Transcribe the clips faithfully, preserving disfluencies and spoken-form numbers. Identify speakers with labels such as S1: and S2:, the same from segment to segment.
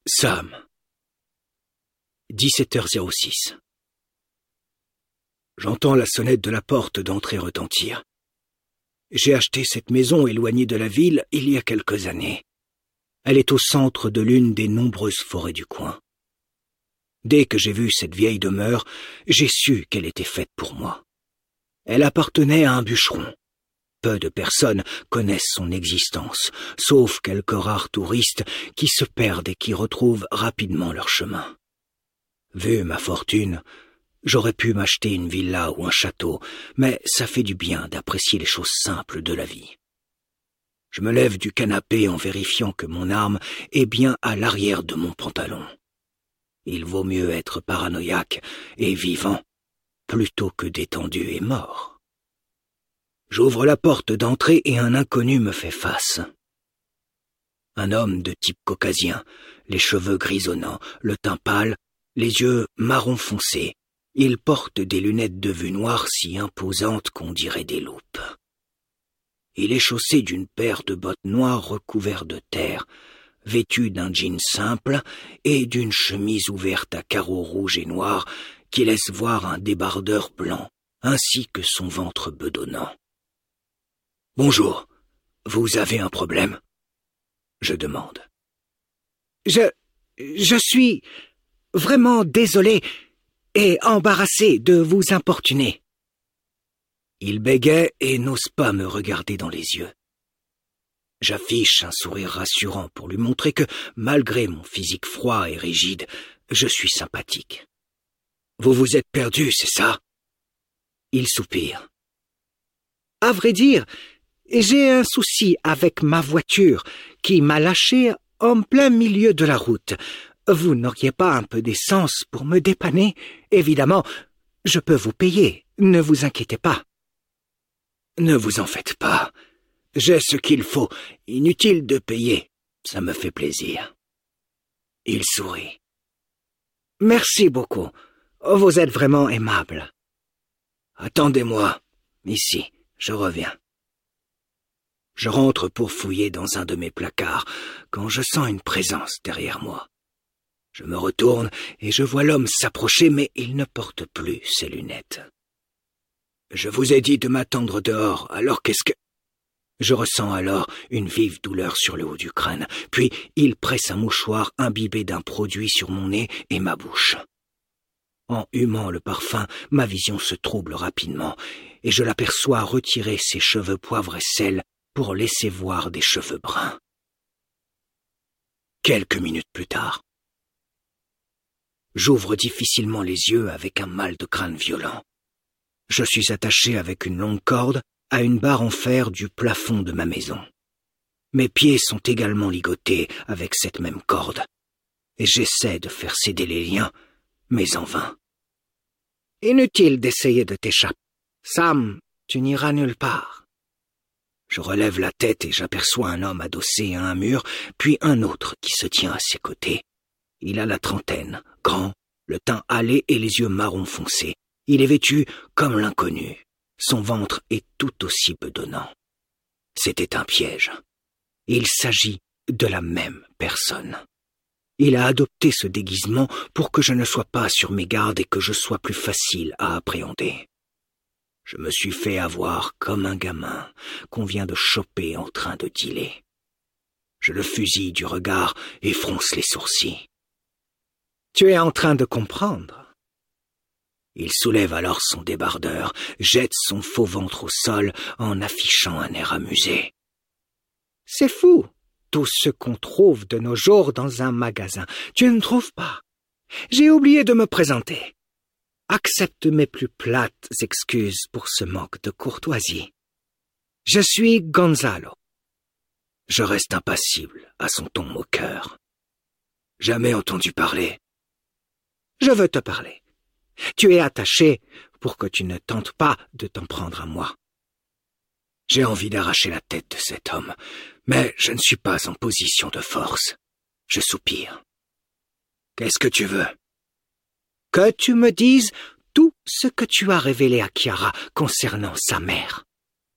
S1: Sam. dix-sept heures six. J'entends la sonnette de la porte d'entrée retentir. J'ai acheté cette maison éloignée de la ville il y a quelques années. Elle est au centre de l'une des nombreuses forêts du coin. Dès que j'ai vu cette vieille demeure, j'ai su qu'elle était faite pour moi. Elle appartenait à un bûcheron. Peu de personnes connaissent son existence, sauf quelques rares touristes qui se perdent et qui retrouvent rapidement leur chemin. Vu ma fortune, j'aurais pu m'acheter une villa ou un château, mais ça fait du bien d'apprécier les choses simples de la vie. Je me lève du canapé en vérifiant que mon arme est bien à l'arrière de mon pantalon. Il vaut mieux être paranoïaque et vivant plutôt que détendu et mort. J'ouvre la porte d'entrée et un inconnu me fait face. Un homme de type caucasien, les cheveux grisonnants, le teint pâle, les yeux marron foncé. Il porte des lunettes de vue noire si imposantes qu'on dirait des loupes. Il est chaussé d'une paire de bottes noires recouvertes de terre, vêtu d'un jean simple et d'une chemise ouverte à carreaux rouges et noirs qui laisse voir un débardeur blanc, ainsi que son ventre bedonnant. « Bonjour, vous avez un problème ?» je demande. « Je... je suis vraiment désolé et embarrassé de vous importuner. » Il bégaie et n'ose pas me regarder dans les yeux. J'affiche un sourire rassurant pour lui montrer que, malgré mon physique froid et rigide, je suis sympathique. « Vous vous êtes perdu, c'est ça ?» Il soupire. « À vrai dire, j'ai un souci avec ma voiture qui m'a lâché en plein milieu de la route. Vous n'auriez pas un peu d'essence pour me dépanner? Évidemment, je peux vous payer, ne vous inquiétez pas. » Ne vous en faites pas. J'ai ce qu'il faut. Inutile de payer. Ça me fait plaisir. Il sourit. Merci beaucoup. Vous êtes vraiment aimable. Attendez-moi. Ici, je reviens. Je rentre pour fouiller dans un de mes placards quand je sens une présence derrière moi. Je me retourne et je vois l'homme s'approcher, mais il ne porte plus ses lunettes. Je vous ai dit de m'attendre dehors, alors qu'est-ce que... Je ressens alors une vive douleur sur le haut du crâne, puis il presse un mouchoir imbibé d'un produit sur mon nez et ma bouche. En humant le parfum, ma vision se trouble rapidement, et je l'aperçois retirer ses cheveux poivre et sel pour laisser voir des cheveux bruns. Quelques minutes plus tard, j'ouvre difficilement les yeux avec un mal de crâne violent. Je suis attaché avec une longue corde à une barre en fer du plafond de ma maison. Mes pieds sont également ligotés avec cette même corde, et j'essaie de faire céder les liens, mais en vain. Inutile d'essayer de t'échapper. Sam, tu n'iras nulle part. Je relève la tête et j'aperçois un homme adossé à un mur, puis un autre qui se tient à ses côtés. Il a la trentaine, grand, le teint hâlé et les yeux marron foncé. Il est vêtu comme l'inconnu. Son ventre est tout aussi bedonnant. C'était un piège. Il s'agit de la même personne. Il a adopté ce déguisement pour que je ne sois pas sur mes gardes et que je sois plus facile à appréhender. Je me suis fait avoir comme un gamin qu'on vient de choper en train de dealer. Je le fusille du regard et fronce les sourcils. « Tu es en train de comprendre ?» Il soulève alors son débardeur, jette son faux ventre au sol en affichant un air amusé. « C'est fou, tout ce qu'on trouve de nos jours dans un magasin. Tu ne trouves pas? J'ai oublié de me présenter. Accepte mes plus plates excuses pour ce manque de courtoisie. Je suis Gonzalo. » Je reste impassible à son ton moqueur. Jamais entendu parler. « Je veux te parler. Tu es attaché pour que tu ne tentes pas de t'en prendre à moi. » J'ai envie d'arracher la tête de cet homme, mais je ne suis pas en position de force. Je soupire. « Qu'est-ce que tu veux? » « Que tu me dises tout ce que tu as révélé à Chiara concernant sa mère. »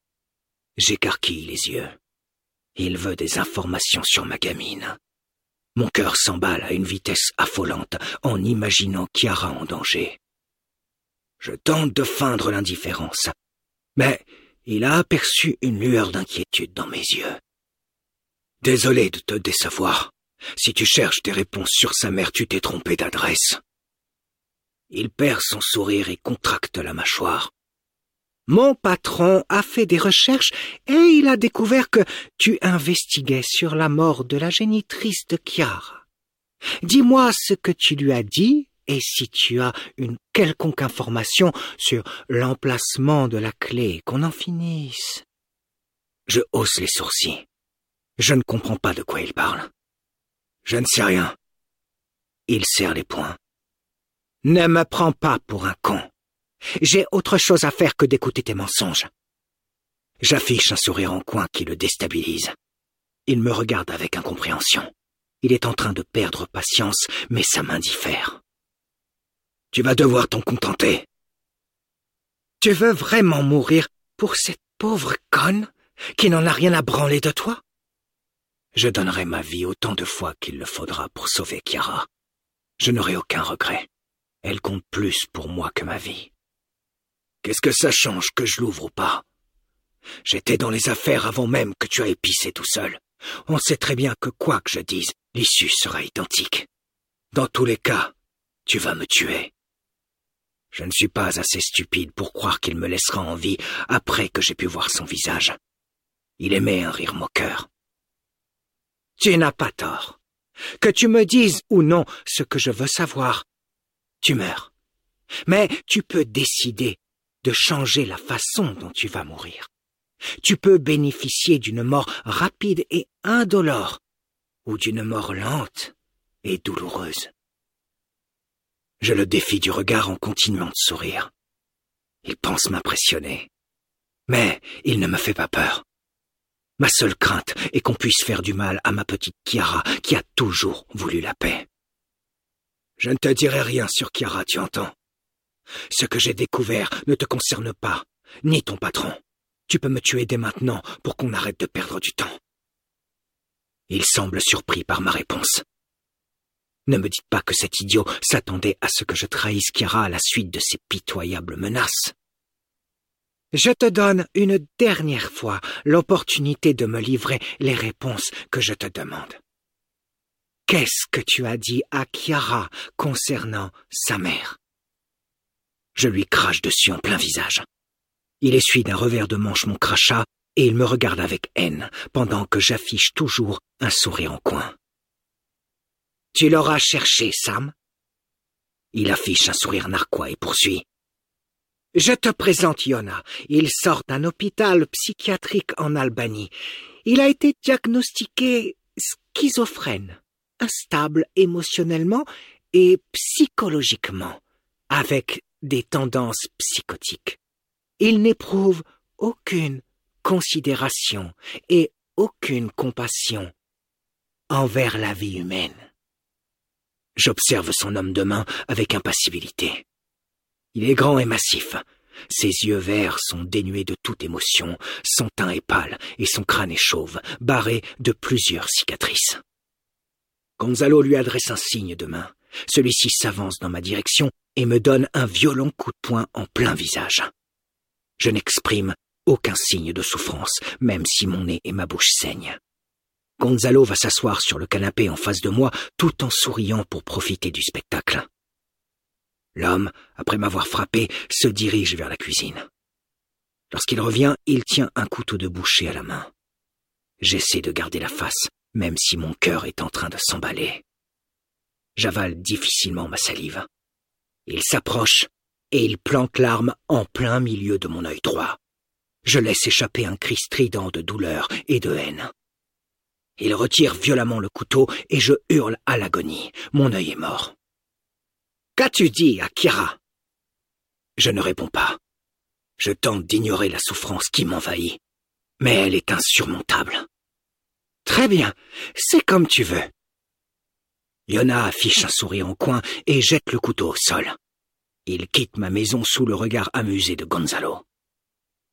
S1: J'écarquille les yeux. Il veut des informations sur ma gamine. Mon cœur s'emballe à une vitesse affolante en imaginant Chiara en danger. Je tente de feindre l'indifférence, mais il a aperçu une lueur d'inquiétude dans mes yeux. Désolé de te décevoir. Si tu cherches des réponses sur sa mère, tu t'es trompé d'adresse. Il perd son sourire et contracte la mâchoire. Mon patron a fait des recherches et il a découvert que tu investiguais sur la mort de la génitrice de Chiara. Dis-moi ce que tu lui as dit et si tu as une quelconque information sur l'emplacement de la clé, qu'on en finisse. Je hausse les sourcils. Je ne comprends pas de quoi il parle. Je ne sais rien. Il serre les poings. Ne me prends pas pour un con. J'ai autre chose à faire que d'écouter tes mensonges. J'affiche un sourire en coin qui le déstabilise. Il me regarde avec incompréhension. Il est en train de perdre patience, mais sa main diffère. Tu vas devoir t'en contenter. Tu veux vraiment mourir pour cette pauvre conne qui n'en a rien à branler de toi? Je donnerai ma vie autant de fois qu'il le faudra pour sauver Chiara. Je n'aurai aucun regret. Elle compte plus pour moi que ma vie. Qu'est-ce que ça change que je l'ouvre ou pas? J'étais dans les affaires avant même que tu aies épicé tout seul. On sait très bien que quoi que je dise, l'issue sera identique. Dans tous les cas, tu vas me tuer. Je ne suis pas assez stupide pour croire qu'il me laissera en vie après que j'ai pu voir son visage. Il aimait un rire moqueur. Tu n'as pas tort. Que tu me dises ou non ce que je veux savoir, tu meurs. Mais tu peux décider de changer la façon dont tu vas mourir. Tu peux bénéficier d'une mort rapide et indolore, ou d'une mort lente et douloureuse. Je le défie du regard en continuant de sourire. Il pense m'impressionner. Mais il ne me fait pas peur. Ma seule crainte est qu'on puisse faire du mal à ma petite Chiara qui a toujours voulu la paix. Je ne te dirai rien sur Chiara, tu entends? Ce que j'ai découvert ne te concerne pas, ni ton patron. Tu peux me tuer dès maintenant pour qu'on arrête de perdre du temps. Il semble surpris par ma réponse. Ne me dites pas que cet idiot s'attendait à ce que je trahisse Chiara à la suite de ses pitoyables menaces. Je te donne une dernière fois l'opportunité de me livrer les réponses que je te demande. Qu'est-ce que tu as dit à Chiara concernant sa mère? Je lui crache dessus en plein visage. Il essuie d'un revers de manche mon crachat et il me regarde avec haine pendant que j'affiche toujours un sourire en coin. Tu l'auras cherché, Sam? Il affiche un sourire narquois et poursuit. Je te présente Yona. Il sort d'un hôpital psychiatrique en Albanie. Il a été diagnostiqué schizophrène, instable émotionnellement et psychologiquement, avec des tendances psychotiques. Il n'éprouve aucune considération et aucune compassion envers la vie humaine. J'observe son homme de main avec impassibilité. Il est grand et massif. Ses yeux verts sont dénués de toute émotion, son teint est pâle et son crâne est chauve, barré de plusieurs cicatrices. Gonzalo lui adresse un signe de main. Celui-ci s'avance dans ma direction et me donne un violent coup de poing en plein visage. Je n'exprime aucun signe de souffrance, même si mon nez et ma bouche saignent. Gonzalo va s'asseoir sur le canapé en face de moi, tout en souriant pour profiter du spectacle. L'homme, après m'avoir frappé, se dirige vers la cuisine. Lorsqu'il revient, il tient un couteau de boucher à la main. J'essaie de garder la face, même si mon cœur est en train de s'emballer. J'avale difficilement ma salive. Il s'approche et il plante l'arme en plein milieu de mon œil droit. Je laisse échapper un cri strident de douleur et de haine. Il retire violemment le couteau et je hurle à l'agonie. Mon œil est mort. Qu'as-tu dit à Chiara? Je ne réponds pas. Je tente d'ignorer la souffrance qui m'envahit, mais elle est insurmontable. Très bien, c'est comme tu veux. Yona affiche un sourire en coin et jette le couteau au sol. Il quitte ma maison sous le regard amusé de Gonzalo.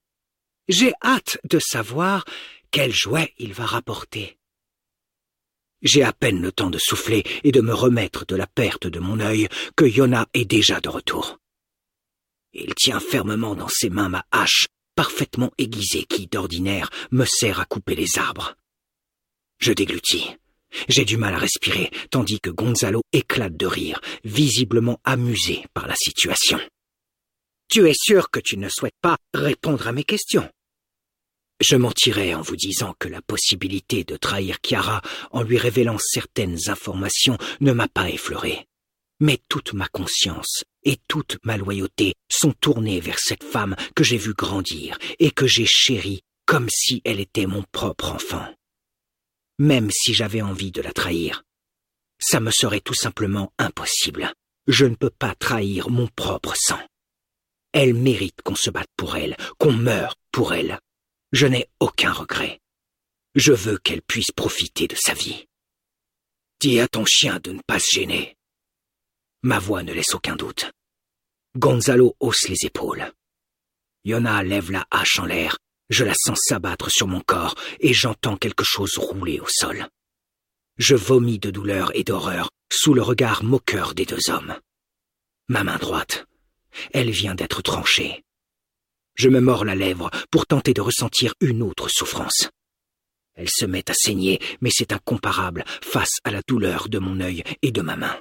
S1: J'ai hâte de savoir quel jouet il va rapporter. J'ai à peine le temps de souffler et de me remettre de la perte de mon œil que Yona est déjà de retour. Il tient fermement dans ses mains ma hache, parfaitement aiguisée qui, d'ordinaire, me sert à couper les arbres. Je déglutis. J'ai du mal à respirer, tandis que Gonzalo éclate de rire, visiblement amusé par la situation. « Tu es sûr que tu ne souhaites pas répondre à mes questions ?» Je mentirais en vous disant que la possibilité de trahir Chiara en lui révélant certaines informations ne m'a pas effleuré. Mais toute ma conscience et toute ma loyauté sont tournées vers cette femme que j'ai vue grandir et que j'ai chérie comme si elle était mon propre enfant. Même si j'avais envie de la trahir, ça me serait tout simplement impossible. Je ne peux pas trahir mon propre sang. Elle mérite qu'on se batte pour elle, qu'on meure pour elle. Je n'ai aucun regret. Je veux qu'elle puisse profiter de sa vie. Dis à ton chien de ne pas se gêner. Ma voix ne laisse aucun doute. Gonzalo hausse les épaules. Yona lève la hache en l'air. Je la sens s'abattre sur mon corps et j'entends quelque chose rouler au sol. Je vomis de douleur et d'horreur sous le regard moqueur des deux hommes. Ma main droite, elle vient d'être tranchée. Je me mords la lèvre pour tenter de ressentir une autre souffrance. Elle se met à saigner, mais c'est incomparable face à la douleur de mon œil et de ma main.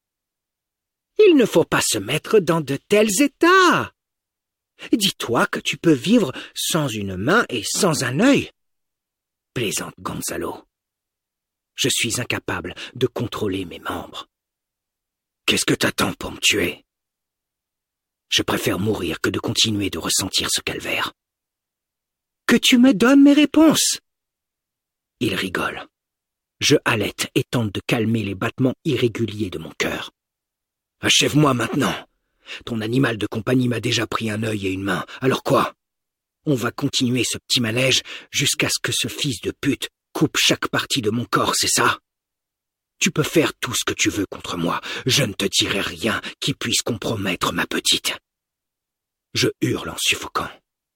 S1: Il ne faut pas se mettre dans de tels états. Dis-toi que tu peux vivre sans une main et sans un œil. Plaisante Gonzalo. Je suis incapable de contrôler mes membres. Qu'est-ce que t'attends pour me tuer? Je préfère mourir que de continuer de ressentir ce calvaire. Que tu me donnes mes réponses. Il rigole. Je halète et tente de calmer les battements irréguliers de mon cœur. Achève-moi maintenant. Ton animal de compagnie m'a déjà pris un œil et une main. Alors quoi? On va continuer ce petit manège jusqu'à ce que ce fils de pute coupe chaque partie de mon corps, c'est ça? Tu peux faire tout ce que tu veux contre moi. Je ne te dirai rien qui puisse compromettre ma petite. Je hurle en suffoquant.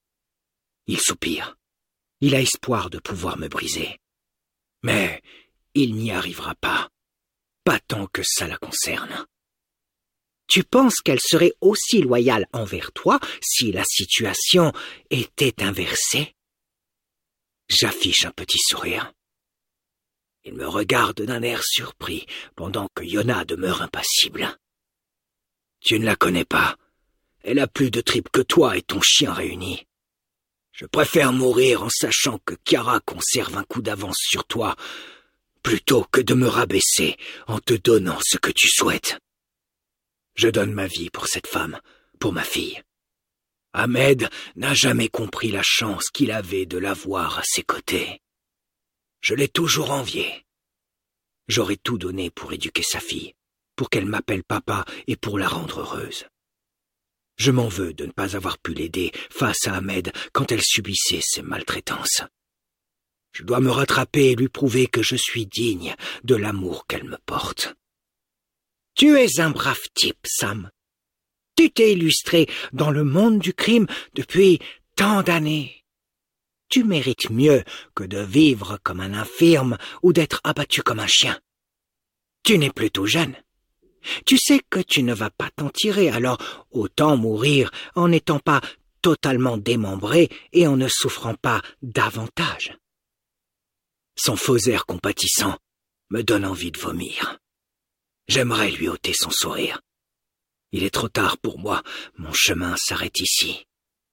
S1: Il soupire. Il a espoir de pouvoir me briser. Mais il n'y arrivera pas. Pas tant que ça la concerne. Tu penses qu'elle serait aussi loyale envers toi si la situation était inversée? J'affiche un petit sourire. Il me regarde d'un air surpris pendant que Yona demeure impassible. Tu ne la connais pas. Elle a plus de tripes que toi et ton chien réunis. Je préfère mourir en sachant que Chiara conserve un coup d'avance sur toi, plutôt que de me rabaisser en te donnant ce que tu souhaites. Je donne ma vie pour cette femme, pour ma fille. Ahmed n'a jamais compris la chance qu'il avait de l'avoir à ses côtés. Je l'ai toujours envié. J'aurais tout donné pour éduquer sa fille, pour qu'elle m'appelle papa et pour la rendre heureuse. Je m'en veux de ne pas avoir pu l'aider face à Ahmed quand elle subissait ses maltraitances. Je dois me rattraper et lui prouver que je suis digne de l'amour qu'elle me porte. Tu es un brave type, Sam. Tu t'es illustré dans le monde du crime depuis tant d'années. Tu mérites mieux que de vivre comme un infirme ou d'être abattu comme un chien. Tu n'es plus tout jeune. Tu sais que tu ne vas pas t'en tirer, alors autant mourir en n'étant pas totalement démembré et en ne souffrant pas davantage. Son faux air compatissant me donne envie de vomir. J'aimerais lui ôter son sourire. Il est trop tard pour moi, mon chemin s'arrête ici.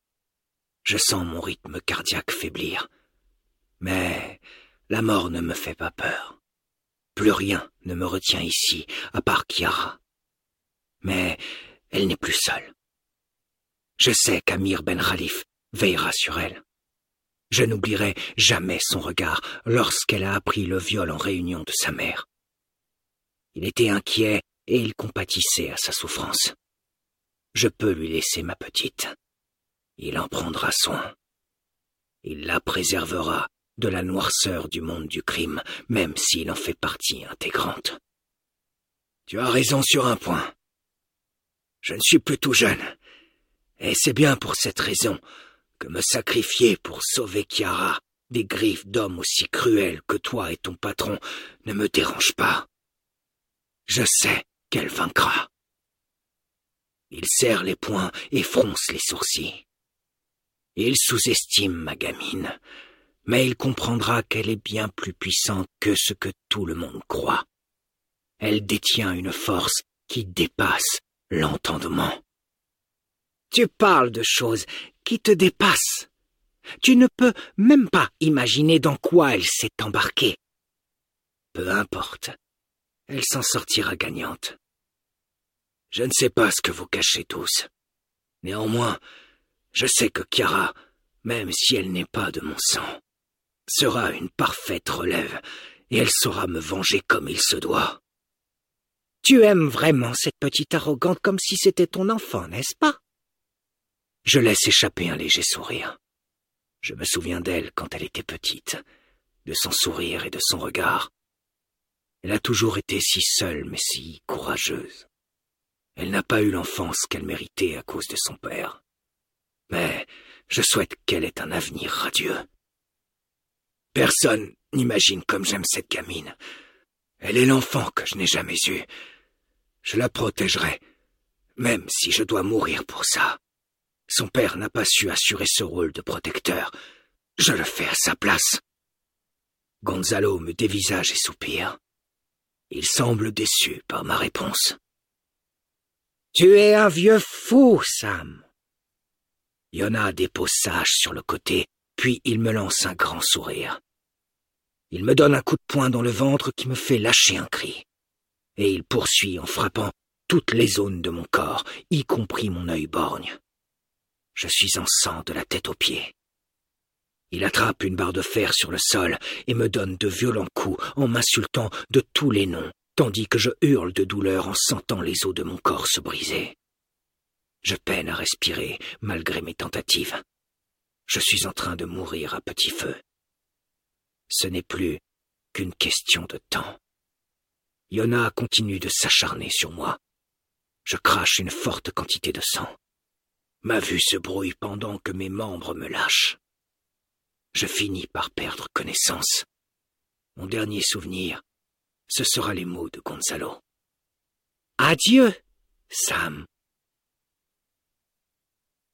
S1: Je sens mon rythme cardiaque faiblir. Mais la mort ne me fait pas peur. Plus rien ne me retient ici, à part Chiara. Mais elle n'est plus seule. Je sais qu'Amir Ben Khalif veillera sur elle. Je n'oublierai jamais son regard lorsqu'elle a appris le viol en réunion de sa mère. Il était inquiet et il compatissait à sa souffrance. Je peux lui laisser ma petite. Il en prendra soin. Il la préservera de la noirceur du monde du crime, même s'il en fait partie intégrante. Tu as raison sur un point. Je ne suis plus tout jeune, et c'est bien pour cette raison que me sacrifier pour sauver Chiara des griffes d'hommes aussi cruels que toi et ton patron ne me dérangent pas. Je sais qu'elle vaincra. Il serre les poings et fronce les sourcils. Il sous-estime ma gamine, mais il comprendra qu'elle est bien plus puissante que ce que tout le monde croit. Elle détient une force qui dépasse l'entendement. Tu parles de choses qui te dépassent. Tu ne peux même pas imaginer dans quoi elle s'est embarquée. Peu importe, elle s'en sortira gagnante. Je ne sais pas ce que vous cachez tous. Néanmoins, je sais que Kiara, même si elle n'est pas de mon sang, sera une parfaite relève et elle saura me venger comme il se doit. Tu aimes vraiment cette petite arrogante comme si c'était ton enfant, n'est-ce pas? Je laisse échapper un léger sourire. Je me souviens d'elle quand elle était petite, de son sourire et de son regard. Elle a toujours été si seule mais si courageuse. Elle n'a pas eu l'enfance qu'elle méritait à cause de son père. Mais je souhaite qu'elle ait un avenir radieux. Personne n'imagine comme j'aime cette gamine. Elle est l'enfant que je n'ai jamais eu. Je la protégerai, même si je dois mourir pour ça. Son père n'a pas su assurer ce rôle de protecteur. Je le fais à sa place. Gonzalo me dévisage et soupire. Il semble déçu par ma réponse. Tu es un vieux fou, Sam. Yona dépose sa hache sur le côté, puis il me lance un grand sourire. Il me donne un coup de poing dans le ventre qui me fait lâcher un cri. Et il poursuit en frappant toutes les zones de mon corps, y compris mon œil borgne. Je suis en sang de la tête aux pieds. Il attrape une barre de fer sur le sol et me donne de violents coups en m'insultant de tous les noms, tandis que je hurle de douleur en sentant les os de mon corps se briser. Je peine à respirer malgré mes tentatives. Je suis en train de mourir à petit feu. Ce n'est plus qu'une question de temps. Yona continue de s'acharner sur moi. Je crache une forte quantité de sang. Ma vue se brouille pendant que mes membres me lâchent. Je finis par perdre connaissance. Mon dernier souvenir, ce sera les mots de Gonzalo. Adieu, Sam.